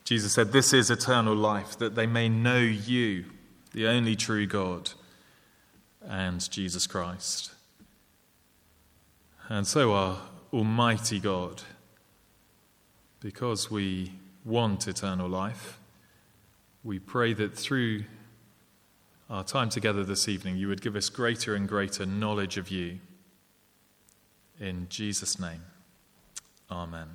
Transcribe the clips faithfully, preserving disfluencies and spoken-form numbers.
Jesus said, "This is eternal life, that they may know you, the only true God, and Jesus Christ." And so our Almighty God, because we want eternal life, we pray that through our time together this evening, you would give us greater and greater knowledge of you. In Jesus' name, amen.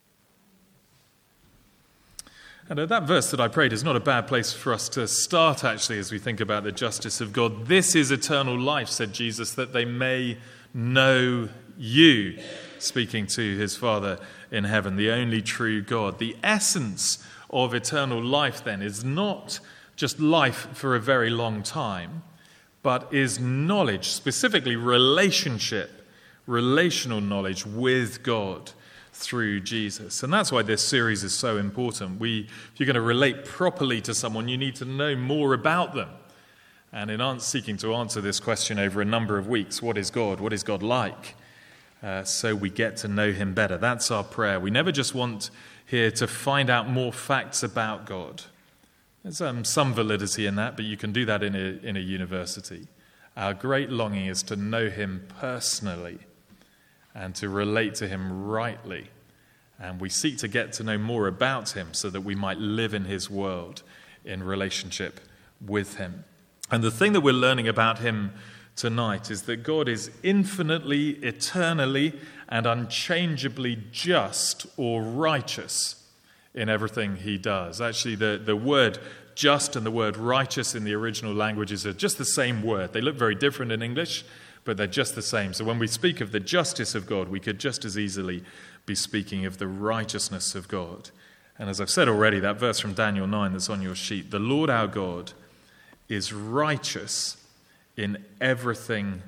And uh, that verse that I prayed is not a bad place for us to start, actually, as we think about the justice of God. "This is eternal life," said Jesus, "that they may know you," speaking to his Father in heaven, the only true God. The essence of eternal life, then, is not just life for a very long time, but is knowledge, specifically relationship, relational knowledge with God through Jesus. And that's why this series is so important. We, if you're going to relate properly to someone, you need to know more about them. And in seeking to answer this question over a number of weeks, what is God? What is God like? Uh, so we get to know him better. That's our prayer. We never just want here to find out more facts about God. There's um, some validity in that, but you can do that in a, in a university. Our great longing is to know him personally and to relate to him rightly. And we seek to get to know more about him so that we might live in his world in relationship with him. And the thing that we're learning about him tonight is that God is infinitely, eternally, and unchangeably just or righteous in everything he does. Actually, the, the word just and the word righteous in the original languages are just the same word. They look very different in English, but they're just the same. So when we speak of the justice of God, we could just as easily be speaking of the righteousness of God. And as I've said already, that verse from Daniel nine that's on your sheet, "The Lord our God is righteous in everything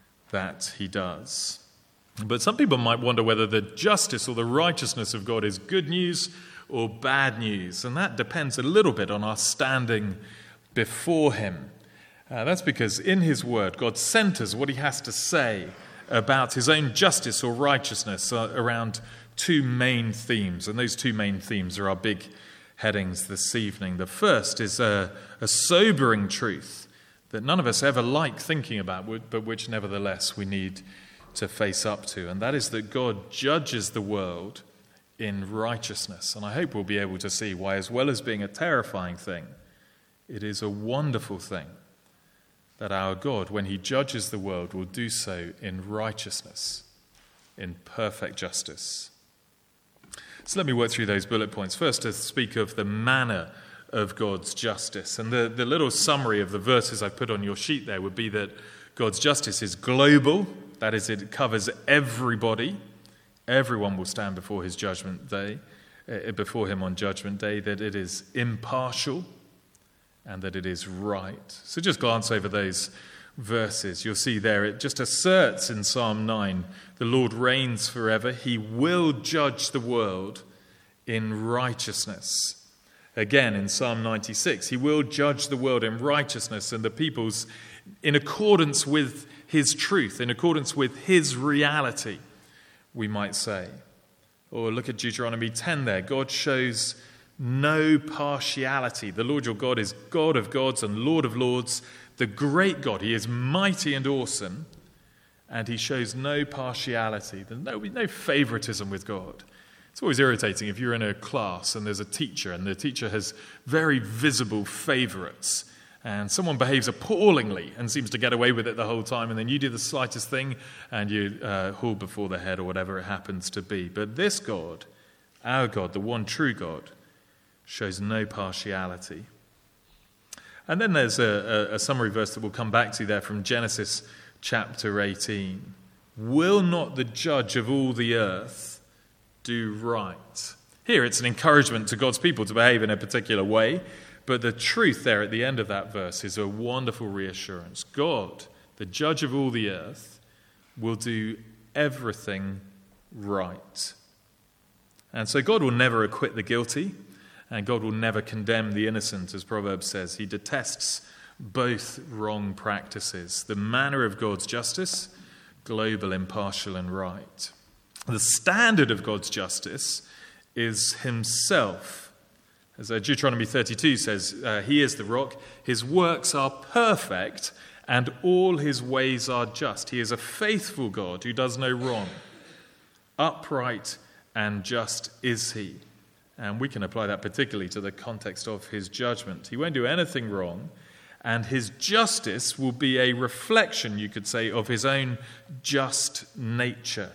that he does." But some people might wonder whether the justice or the righteousness of God is good news or bad news. And that depends a little bit on our standing before him. Uh, that's because in his word, God centers what he has to say about his own justice or righteousness uh, around two main themes. And those two main themes are our big headings this evening. The first is a, a sobering truth that none of us ever like thinking about, but which nevertheless we need to face up to. And that is that God judges the world in righteousness. And I hope we'll be able to see why, as well as being a terrifying thing, it is a wonderful thing that our God, when he judges the world, will do so in righteousness, in perfect justice. So let me work through those bullet points. First, to speak of the manner of God's justice. And the, the little summary of the verses I've put on your sheet there would be that God's justice is global. That is, it covers everybody. Everyone will stand before his judgment day, uh, before him on judgment day. That it is impartial and that it is right. So just glance over those verses. You'll see there it just asserts in Psalm nine, the Lord reigns forever. He will judge the world in righteousness. Again, in Psalm ninety-six, he will judge the world in righteousness and the peoples in accordance with his truth, in accordance with his reality, we might say. Or look at Deuteronomy ten there. God shows no partiality. The Lord your God is God of gods and Lord of lords, the great God. He is mighty and awesome, and he shows no partiality. There's no, no favoritism with God. It's always irritating if you're in a class and there's a teacher and the teacher has very visible favorites and someone behaves appallingly and seems to get away with it the whole time, and then you do the slightest thing and you uh, haul before the head or whatever it happens to be. But this God, our God, the one true God, shows no partiality. And then there's a, a, a summary verse that we'll come back to there from Genesis chapter eighteen. Will not the judge of all the earth do right? Here it's an encouragement to God's people to behave in a particular way, but the truth there at the end of that verse is a wonderful reassurance. God, the judge of all the earth, will do everything right. And so God will never acquit the guilty, and God will never condemn the innocent, as Proverbs says. He detests both wrong practices. The manner of God's justice, global, impartial, and right. The standard of God's justice is himself, As uh, Deuteronomy thirty-two says, uh, he is the rock, his works are perfect, and all his ways are just. He is a faithful God who does no wrong. Upright and just is he. And we can apply that particularly to the context of his judgment. He won't do anything wrong, and his justice will be a reflection, you could say, of his own just nature.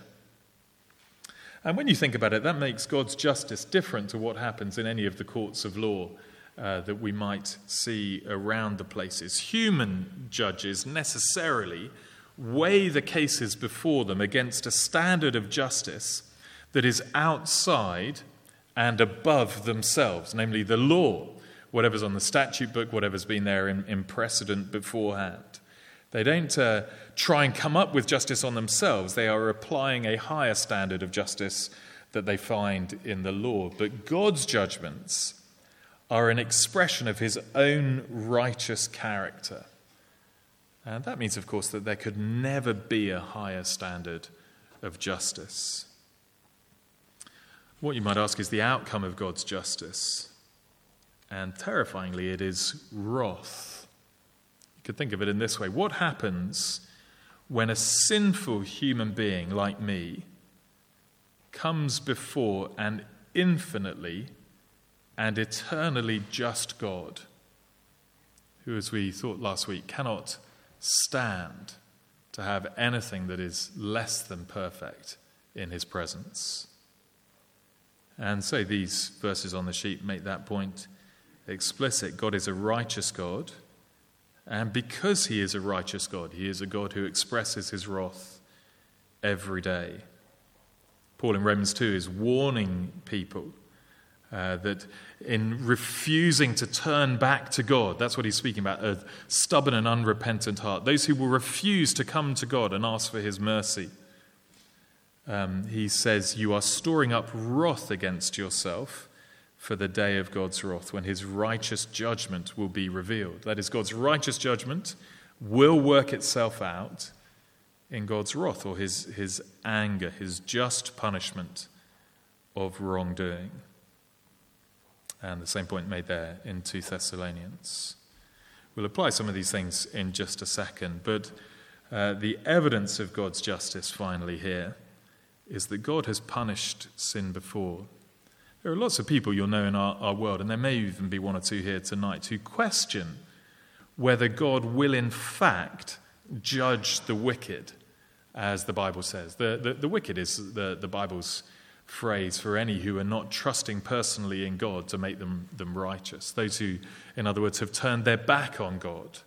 And when you think about it, that makes God's justice different to what happens in any of the courts of law uh, that we might see around the places. Human judges necessarily weigh the cases before them against a standard of justice that is outside and above themselves, namely the law, whatever's on the statute book, whatever's been there in, in precedent beforehand. They don't uh, try and come up with justice on themselves. They are applying a higher standard of justice that they find in the law. But God's judgments are an expression of his own righteous character. And that means, of course, that there could never be a higher standard of justice. What you might ask is the outcome of God's justice. And terrifyingly, it is wrath. You could think of it in this way. What happens when a sinful human being like me comes before an infinitely and eternally just God, who, as we thought last week, cannot stand to have anything that is less than perfect in his presence? And so these verses on the sheet make that point explicit. God is a righteous God. And because he is a righteous God, he is a God who expresses his wrath every day. Paul in Romans two is warning people uh, that in refusing to turn back to God, that's what he's speaking about, a stubborn and unrepentant heart, those who will refuse to come to God and ask for his mercy. Um, he says, you are storing up wrath against yourself for the day of God's wrath, when his righteous judgment will be revealed. That is, God's righteous judgment will work itself out in God's wrath, or his, his anger, his just punishment of wrongdoing. And the same point made there in two Thessalonians. We'll apply some of these things in just a second, but uh, the evidence of God's justice finally here is that God has punished sin before. There are lots of people you'll know in our, our world, and there may even be one or two here tonight, who question whether God will in fact judge the wicked, as the Bible says. The, the, the wicked is the, the Bible's phrase for any who are not trusting personally in God to make them, them righteous. Those who, in other words, have turned their back on God.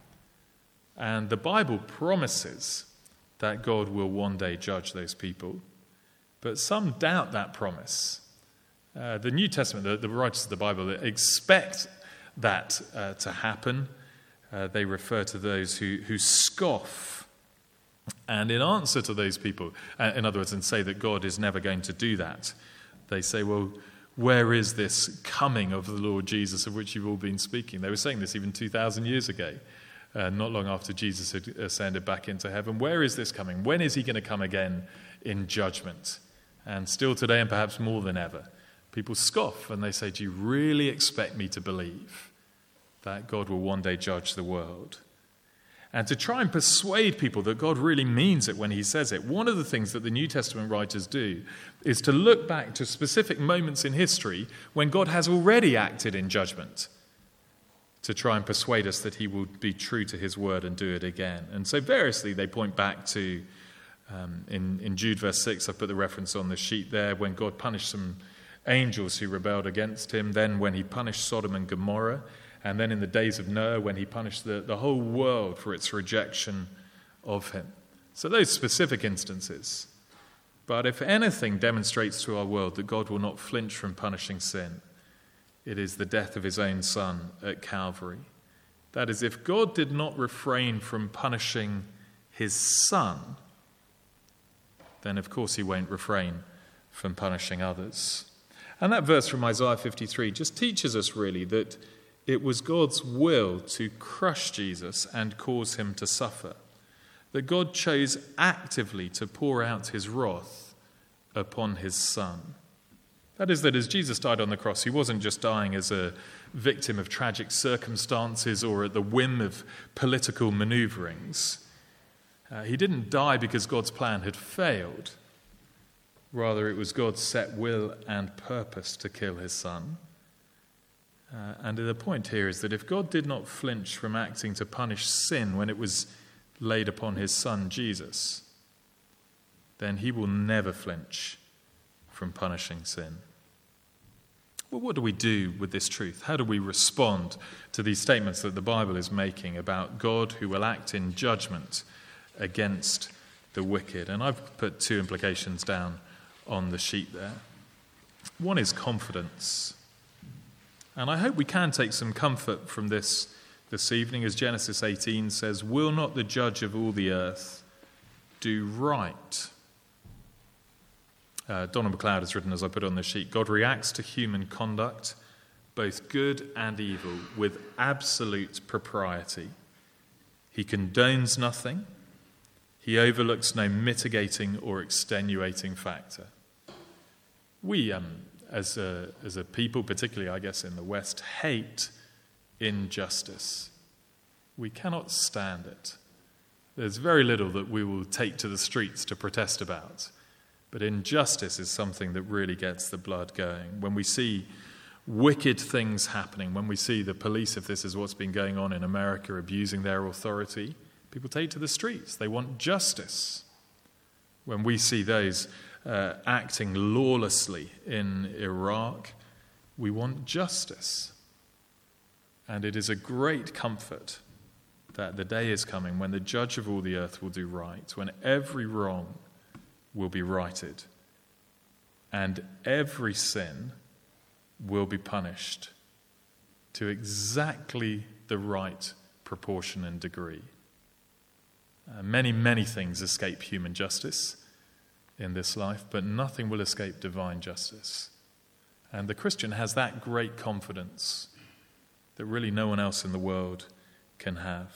And the Bible promises that God will one day judge those people, but some doubt that promise. Uh, the New Testament, the, the writers of the Bible, expect that uh, to happen. Uh, they refer to those who, who scoff. And in answer to those people, uh, in other words, and say that God is never going to do that, they say, well, where is this coming of the Lord Jesus of which you've all been speaking? They were saying this even two thousand years ago, uh, not long after Jesus had ascended back into heaven. Where is this coming? When is he going to come again in judgment? And still today, and perhaps more than ever, people scoff and they say, do you really expect me to believe that God will one day judge the world? And to try and persuade people that God really means it when he says it, one of the things that the New Testament writers do is to look back to specific moments in history when God has already acted in judgment, to try and persuade us that he will be true to his word and do it again. And so variously they point back to, um, in, in Jude verse six, I've put the reference on the sheet there, when God punished some angels who rebelled against him, then when he punished Sodom and Gomorrah, and then in the days of Noah when he punished the, the whole world for its rejection of him. So those specific instances. But if anything demonstrates to our world that God will not flinch from punishing sin, it is the death of his own Son at Calvary. That is, if God did not refrain from punishing his Son, then of course he won't refrain from punishing others. And that verse from Isaiah fifty-three just teaches us really that it was God's will to crush Jesus and cause him to suffer. That God chose actively to pour out his wrath upon his Son. That is, that as Jesus died on the cross, he wasn't just dying as a victim of tragic circumstances or at the whim of political maneuverings. Uh, he didn't die because God's plan had failed. Rather, it was God's set will and purpose to kill his son. Uh, and the point here is that if God did not flinch from acting to punish sin when it was laid upon his son Jesus, then he will never flinch from punishing sin. Well, what do we do with this truth? How do we respond to these statements that the Bible is making about God who will act in judgment against the wicked? And I've put two implications down on the sheet there. One is confidence. And I hope we can take some comfort from this this evening, as Genesis eighteen says, "Will not the judge of all the earth do right?" Uh, Donald MacLeod has written, as I put on the sheet, God reacts to human conduct, both good and evil, with absolute propriety. He condones nothing. He overlooks no mitigating or extenuating factor. We, um, as a, as a people, particularly, I guess, in the West, hate injustice. We cannot stand it. There's very little that we will take to the streets to protest about. But injustice is something that really gets the blood going. When we see wicked things happening, when we see the police, if this is what's been going on in America, abusing their authority, people take to the streets. They want justice. When we see those uh, acting lawlessly in Iraq, we want justice. And it is a great comfort that the day is coming when the judge of all the earth will do right, when every wrong will be righted, and every sin will be punished to exactly the right proportion and degree. Uh, many, many things escape human justice in this life, but nothing will escape divine justice. And the Christian has that great confidence that really no one else in the world can have.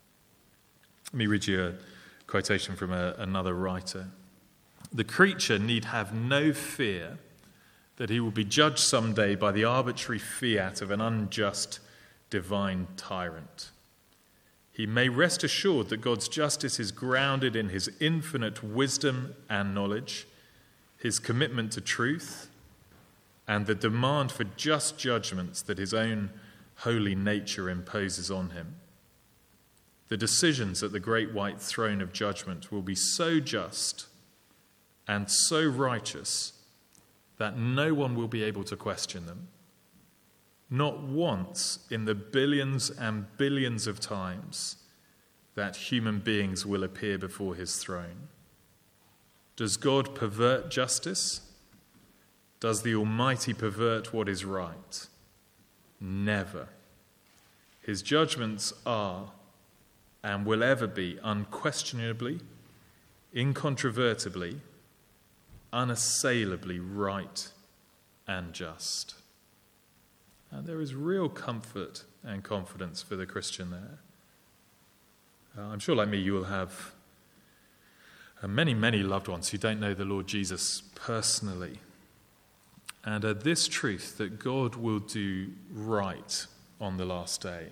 Let me read you a quotation from a, another writer. "The creature need have no fear that he will be judged someday by the arbitrary fiat of an unjust divine tyrant. He may rest assured that God's justice is grounded in his infinite wisdom and knowledge, his commitment to truth, and the demand for just judgments that his own holy nature imposes on him. The decisions at the great white throne of judgment will be so just and so righteous that no one will be able to question them. Not once in the billions and billions of times that human beings will appear before his throne. Does God pervert justice? Does the Almighty pervert what is right? Never. His judgments are and will ever be unquestionably, incontrovertibly, unassailably right and just. And there is real comfort and confidence for the Christian there. Uh, I'm sure, like me, you will have uh, many, many loved ones who don't know the Lord Jesus personally. And uh, this truth that God will do right on the last day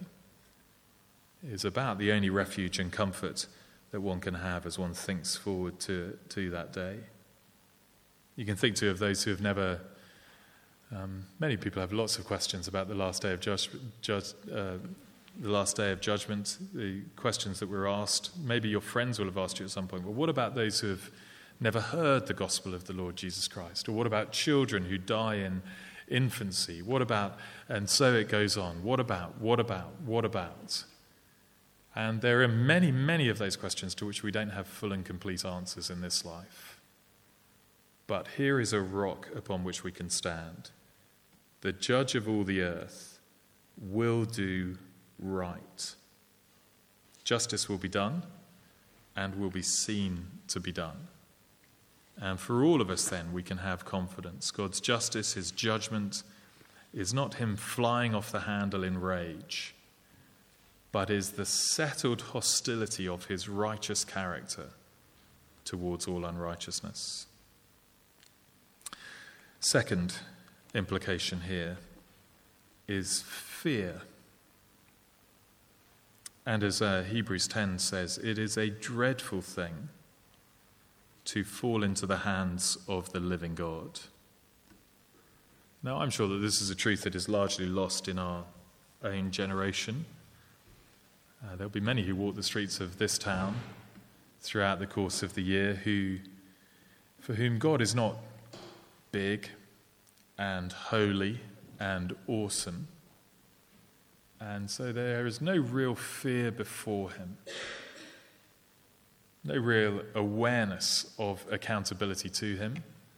is about the only refuge and comfort that one can have as one thinks forward to, to that day. You can think too of those who have never, um, many people have lots of questions about the last day of judge, judge, uh, the last day of judgment, the questions that were asked. Maybe your friends will have asked you at some point, well, what about those who have never heard the gospel of the Lord Jesus Christ? Or what about children who die in infancy? What about, and so it goes on, what about, what about, what about? And there are many, many of those questions to which we don't have full and complete answers in this life. But here is a rock upon which we can stand. The judge of all the earth will do right. Justice will be done and will be seen to be done. And for all of us then, we can have confidence. God's justice, his judgment, is not him flying off the handle in rage, but is the settled hostility of his righteous character towards all unrighteousness. Second, implication here is fear. And as uh, Hebrews ten says, it is a dreadful thing to fall into the hands of the living God. Now, I'm sure that this is a truth that is largely lost in our own generation. Uh, there'll be many who walk the streets of this town throughout the course of the year who, for whom God is not big and holy and awesome. And so there is no real fear before him, no real awareness of accountability to him,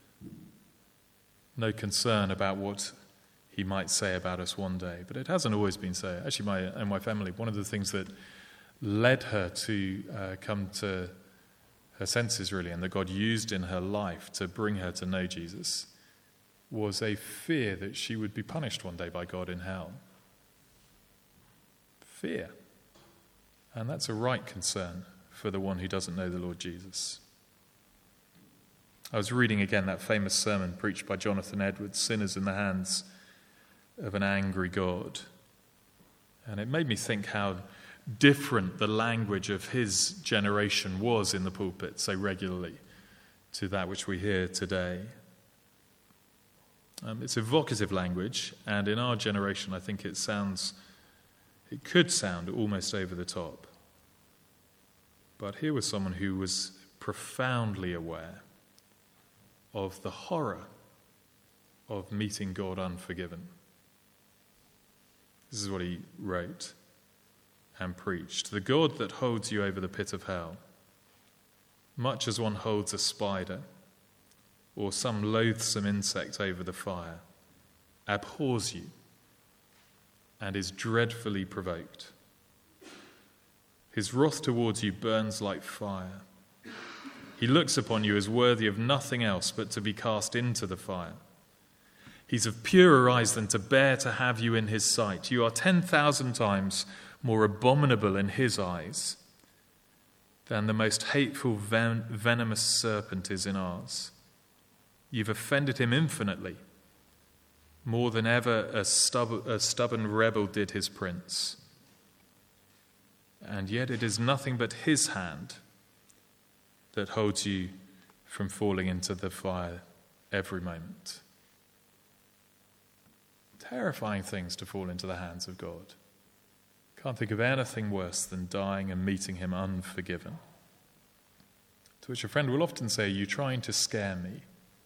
no concern about what he might say about us one day. But it hasn't always been so. Actually, my and my family, one of the things that led her to uh, come to her senses, really, and that God used in her life to bring her to know Jesus, was a fear that she would be punished one day by God in hell. Fear. And that's a right concern for the one who doesn't know the Lord Jesus. I was reading again that famous sermon preached by Jonathan Edwards, Sinners in the Hands of an Angry God. And it made me think how different the language of his generation was in the pulpit so regularly to that which we hear today. Um, it's evocative language, and in our generation I think it sounds, it could sound almost over the top. But here was someone who was profoundly aware of the horror of meeting God unforgiven. This is what he wrote and preached. The God that holds you over the pit of hell, much as one holds a spider or some loathsome insect over the fire, abhors you and is dreadfully provoked. His wrath towards you burns like fire. He looks upon you as worthy of nothing else but to be cast into the fire. He's of purer eyes than to bear to have you in his sight. You are ten thousand times more abominable in his eyes than the most hateful, ven- venomous serpent is in ours. You've offended him infinitely, more than ever a, stub- a stubborn rebel did his prince. And yet it is nothing but his hand that holds you from falling into the fire every moment. Terrifying things to fall into the hands of God. Can't think of anything worse than dying and meeting him unforgiven. To which a friend will often say, "Are you trying to scare me?"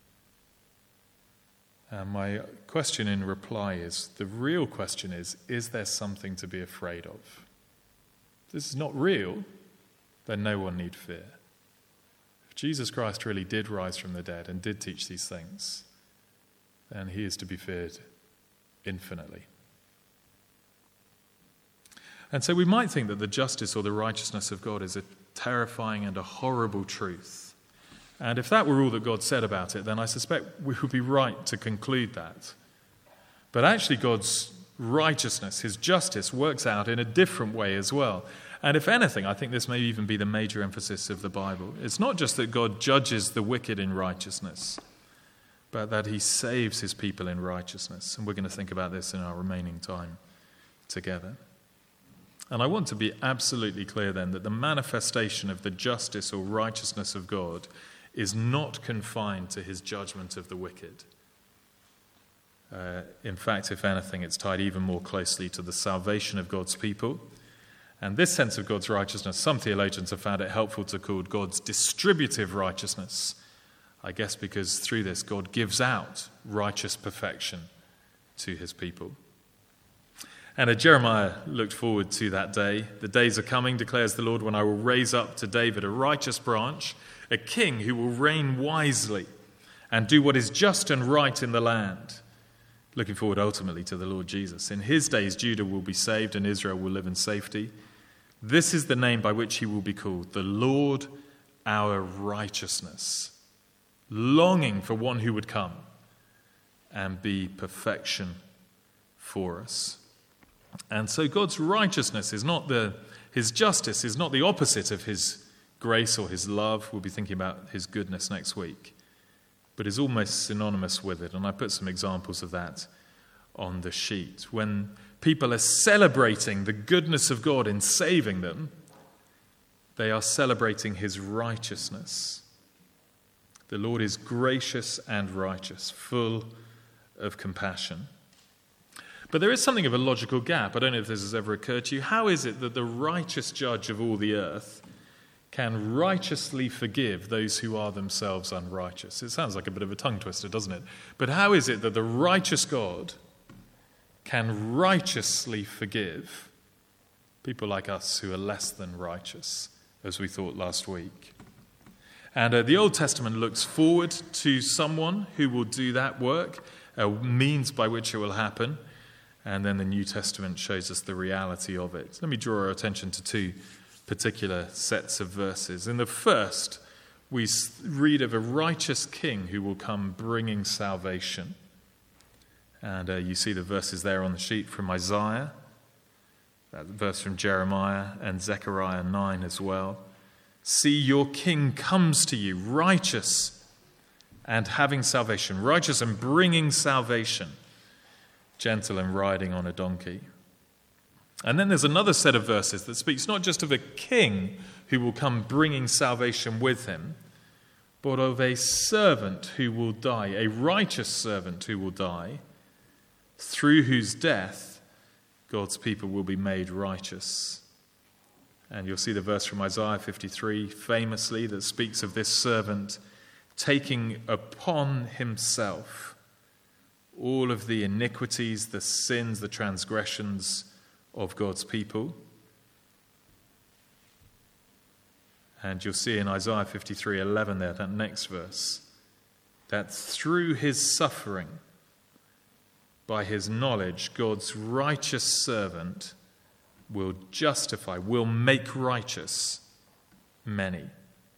And my question in reply is, the real question is, is there something to be afraid of? If this is not real, then no one need fear. If Jesus Christ really did rise from the dead and did teach these things, then he is to be feared infinitely. And so we might think that the justice or the righteousness of God is a terrifying and a horrible truth. And if that were all that God said about it, then I suspect we would be right to conclude that. But actually God's righteousness, his justice, works out in a different way as well. And if anything, I think this may even be the major emphasis of the Bible. It's not just that God judges the wicked in righteousness, but that he saves his people in righteousness. And we're going to think about this in our remaining time together. And I want to be absolutely clear then that the manifestation of the justice or righteousness of God is not confined to his judgment of the wicked. Uh, in fact, if anything, it's tied even more closely to the salvation of God's people. And this sense of God's righteousness, some theologians have found it helpful to call God's distributive righteousness. I guess because through this, God gives out righteous perfection to his people. And uh, Jeremiah looked forward to that day. The days are coming, declares the Lord, when I will raise up to David a righteous branch, a king who will reign wisely and do what is just and right in the land. Looking forward ultimately to the Lord Jesus. In his days, Judah will be saved and Israel will live in safety. This is the name by which he will be called, the Lord our righteousness, longing for one who would come and be perfection for us. And so God's righteousness is not the, his justice is not the opposite of his grace or his love. We'll be thinking about his goodness next week. but is almost synonymous with it. And I put some examples of that on the sheet. When people are celebrating the goodness of God in saving them, they are celebrating his righteousness. The Lord is gracious and righteous, full of compassion. But there is something of a logical gap. I don't know if this has ever occurred to you. How is it that the righteous judge of all the earth can righteously forgive those who are themselves unrighteous? It sounds like a bit of a tongue twister, doesn't it? But how is it that the righteous God can righteously forgive people like us who are less than righteous, as we thought last week? And uh, the Old Testament looks forward to someone who will do that work, a means by which it will happen. And then the New Testament shows us the reality of it. Let me draw our attention to two particular sets of verses. In the first, we read of a righteous king who will come bringing salvation. And uh, you see the verses there on the sheet from Isaiah, that verse from Jeremiah and Zechariah nine as well. See, your king comes to you, righteous and having salvation, righteous and bringing salvation, gentle and riding on a donkey. And then there's another set of verses that speaks not just of a king who will come bringing salvation with him, but of a servant who will die, a righteous servant who will die, through whose death God's people will be made righteous. And you'll see the verse from Isaiah fifty-three, famously, that speaks of this servant taking upon himself all of the iniquities, the sins, the transgressions of God's people. And you'll see in Isaiah fifty-three eleven there, that next verse, that through his suffering, by his knowledge, God's righteous servant will justify, will make righteous many.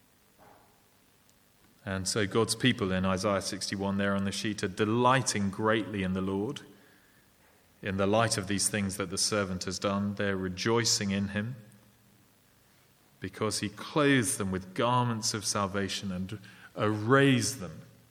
And so God's people in Isaiah sixty-one there on the sheet are delighting greatly in the Lord. In the light of these things that the servant has done, they're rejoicing in him because he clothes them with garments of salvation and arrays them,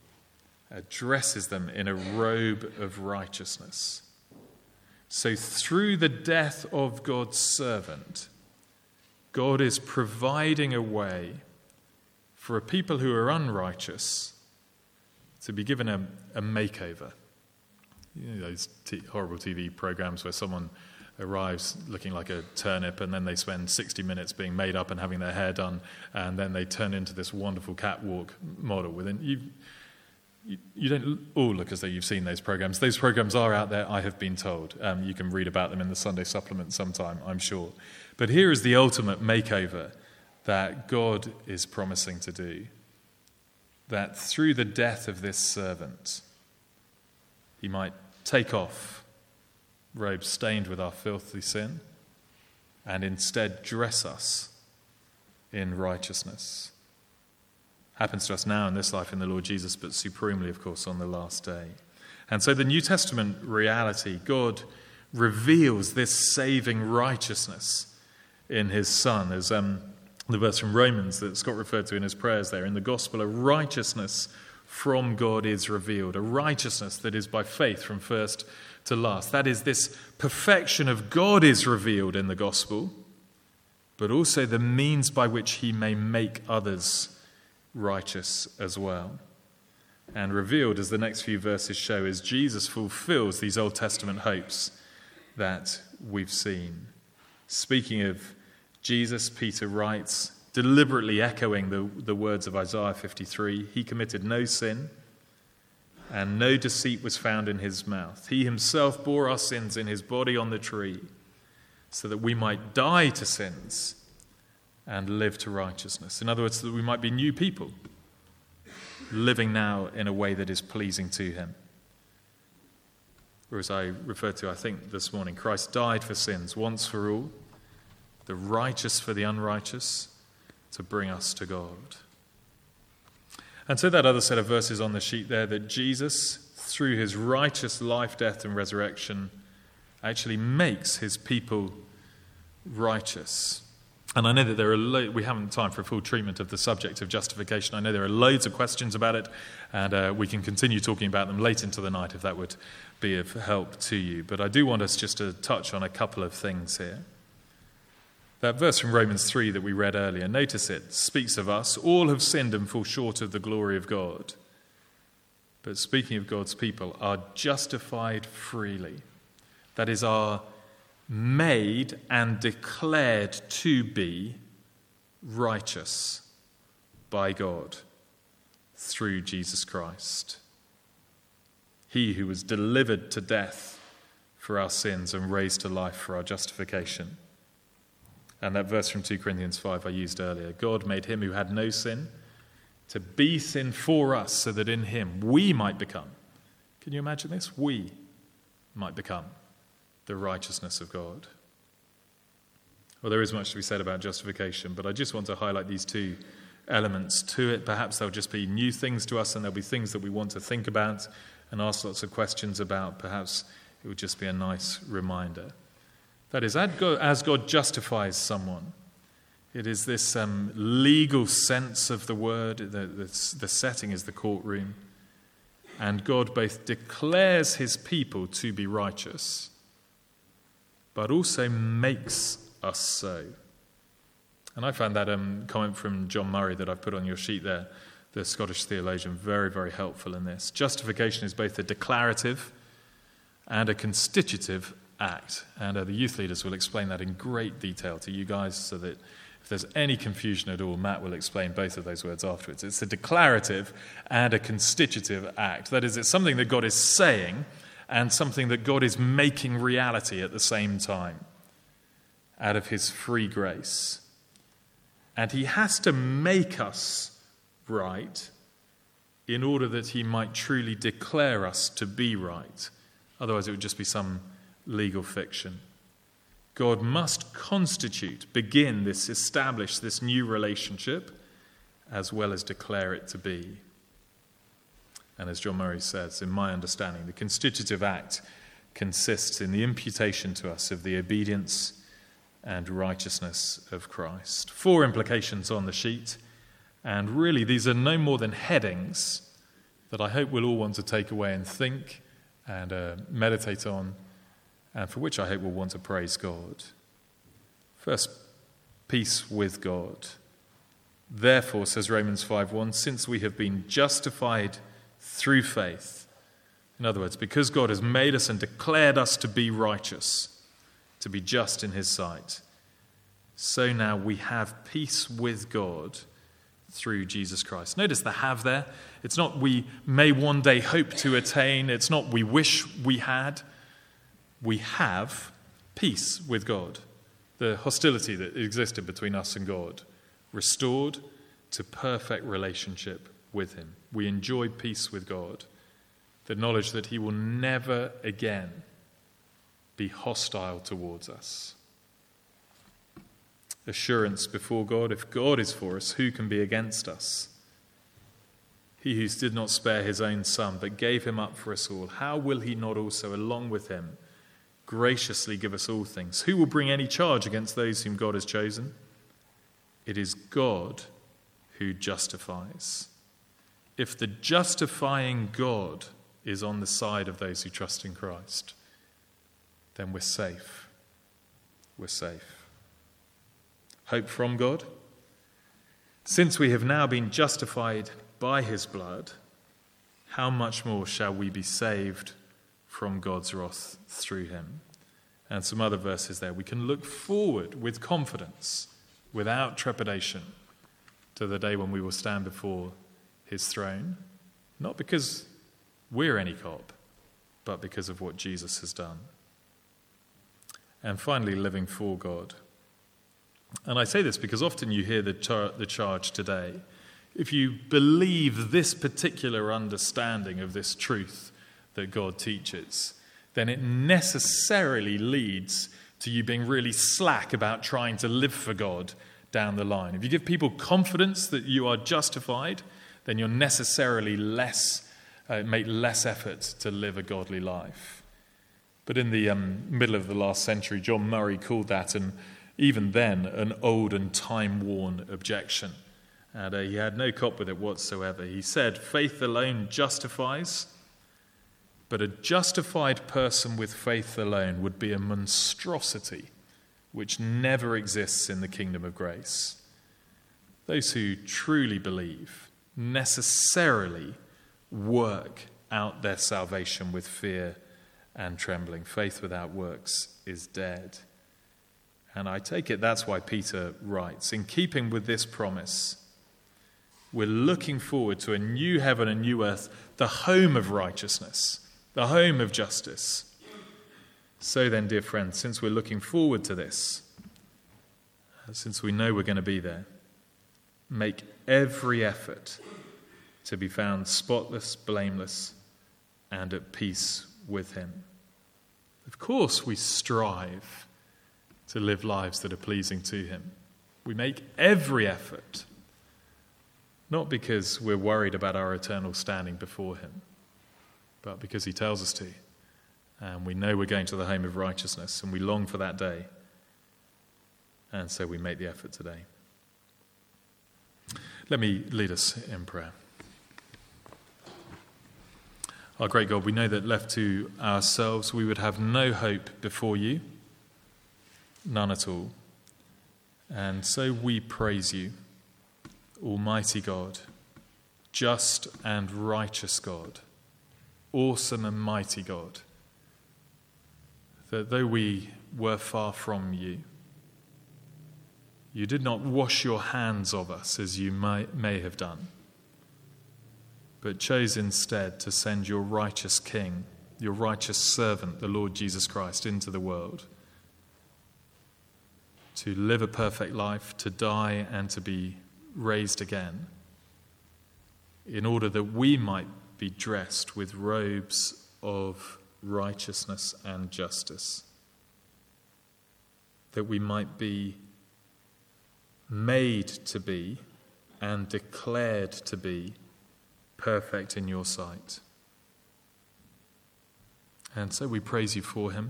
dresses them in a robe of righteousness. So through the death of God's servant, God is providing a way for a people who are unrighteous to be given a, a makeover. You know, those t- horrible T V programs where someone arrives looking like a turnip and then they spend sixty minutes being made up and having their hair done, and then they turn into this wonderful catwalk model. Within you, you, you don't all look as though you've seen those programs. Those programs are out there, I have been told. Um, you can read about them in the Sunday supplement sometime, I'm sure. But here is the ultimate makeover that God is promising to do. That through the death of this servant, he might take off robes stained with our filthy sin and instead dress us in righteousness. Happens to us now in this life in the Lord Jesus, but supremely, of course, on the last day. And so the New Testament reality, God reveals this saving righteousness in his Son. As um, the verse from Romans that Scott referred to in his prayers there, in the gospel, a righteousness from God is revealed, a righteousness that is by faith from first to last. That is, this perfection of God is revealed in the gospel, but also the means by which he may make others righteous as well. And revealed, as the next few verses show, is Jesus fulfills these Old Testament hopes that we've seen. Speaking of Jesus, Peter writes, deliberately echoing the, the words of Isaiah fifty-three, he committed no sin, and no deceit was found in his mouth. He himself bore our sins in his body on the tree, so that we might die to sins and live to righteousness. In other words, so that we might be new people, living now in a way that is pleasing to him. Or as I referred to, I think, this morning, Christ died for sins once for all, the righteous for the unrighteous, to bring us to God. And so that other set of verses on the sheet there, that Jesus, through his righteous life, death, and resurrection, actually makes his people righteous. And I know that there are lo- we haven't time for a full treatment of the subject of justification. I know there are loads of questions about it, and uh, we can continue talking about them late into the night if that would be of help to you. But I do want us just to touch on a couple of things here. That verse from Romans three that we read earlier, notice it, speaks of us. All have sinned and fall short of the glory of God. But speaking of God's people, are justified freely. That is, are made and declared to be righteous by God through Jesus Christ. He who was delivered to death for our sins and raised to life for our justification. And that verse from two Corinthians five I used earlier. God made him who had no sin to be sin for us so that in him we might become. Can you imagine this? We might become the righteousness of God. Well, there is much to be said about justification, but I just want to highlight these two elements to it. Perhaps there'll just be new things to us, and there'll be things that we want to think about and ask lots of questions about. Perhaps it would just be a nice reminder. That is, as God justifies someone, it is this um, legal sense of the word. The, the, the setting is the courtroom. And God both declares his people to be righteous, but also makes us so. And I found that um, comment from John Murray that I've put on your sheet there, the Scottish theologian, very, very helpful in this. Justification is both a declarative and a constitutive act. And uh, the youth leaders will explain that in great detail to you guys, so that if there's any confusion at all, Matt will explain both of those words afterwards. It's a declarative and a constitutive act. That is, it's something that God is saying and something that God is making reality at the same time out of his free grace. And he has to make us right in order that he might truly declare us to be right. Otherwise, it would just be some legal fiction. God must constitute, begin this, establish this new relationship, as well as declare it to be. And as John Murray says, in my understanding, the constitutive act consists in the imputation to us of the obedience and righteousness of Christ. Four implications on the sheet, and really these are no more than headings that I hope we'll all want to take away and think and uh, meditate on, and for which I hope we'll want to praise God. First, peace with God. Therefore, says Romans five one, since we have been justified through faith, in other words, because God has made us and declared us to be righteous, to be just in his sight, so now we have peace with God through Jesus Christ. Notice the have there. It's not we may one day hope to attain. It's not we wish we had. We have peace with God. The hostility that existed between us and God, restored to perfect relationship with him. We enjoy peace with God. The knowledge that he will never again be hostile towards us. Assurance before God, if God is for us, who can be against us? He who did not spare his own son, but gave him up for us all, how will he not also, along with him, graciously give us all things? Who will bring any charge against those whom God has chosen? It is God who justifies. If the justifying God is on the side of those who trust in Christ, then we're safe. We're safe. Hope from God. Since we have now been justified by his blood, how much more shall we be saved from God's wrath through him? And some other verses there. We can look forward with confidence, without trepidation, to the day when we will stand before his throne, not because we're any cop, but because of what Jesus has done. And finally, living for God. And I say this because often you hear the, char- the charge today. If you believe this particular understanding of this truth that God teaches, then it necessarily leads to you being really slack about trying to live for God down the line. If you give people confidence that you are justified, then you're necessarily less, uh, make less effort to live a godly life. But in the um, middle of the last century, John Murray called that, and even then, an old and time-worn objection. And uh, he had no cop with it whatsoever. He said, faith alone justifies, but a justified person with faith alone would be a monstrosity which never exists in the kingdom of grace. Those who truly believe necessarily work out their salvation with fear and trembling. Faith without works is dead. And I take it that's why Peter writes, in keeping with this promise, we're looking forward to a new heaven and new earth, the home of righteousness, the home of justice. So then, dear friends, since we're looking forward to this, since we know we're going to be there, make every effort to be found spotless, blameless, and at peace with him. Of course, we strive to live lives that are pleasing to him. We make every effort, not because we're worried about our eternal standing before him, but because he tells us to. And we know we're going to the home of righteousness, and we long for that day. And so we make the effort today. Let me lead us in prayer. Our great God, we know that left to ourselves, we would have no hope before you, none at all. And so we praise you, Almighty God, just and righteous God, awesome and mighty God, that though we were far from you, you did not wash your hands of us as you may, may have done, but chose instead to send your righteous King, your righteous servant, the Lord Jesus Christ, into the world to live a perfect life, to die and to be raised again, in order that we might be dressed with robes of righteousness and justice, that we might be made to be and declared to be perfect in your sight. And so we praise you for him,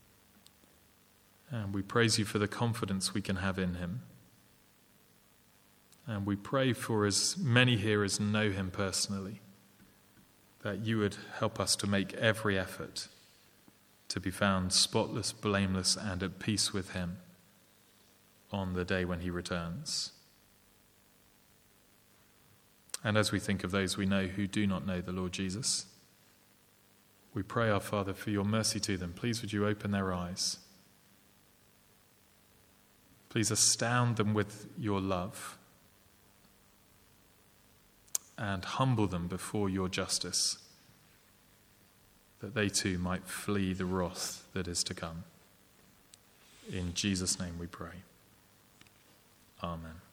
and we praise you for the confidence we can have in him. And we pray for as many here as know him personally, that you would help us to make every effort to be found spotless, blameless, and at peace with him on the day when he returns. And as we think of those we know who do not know the Lord Jesus, we pray, our Father, for your mercy to them. Please would you open their eyes. Please astound them with your love and humble them before your justice, that they too might flee the wrath that is to come. In Jesus' name we pray. Amen.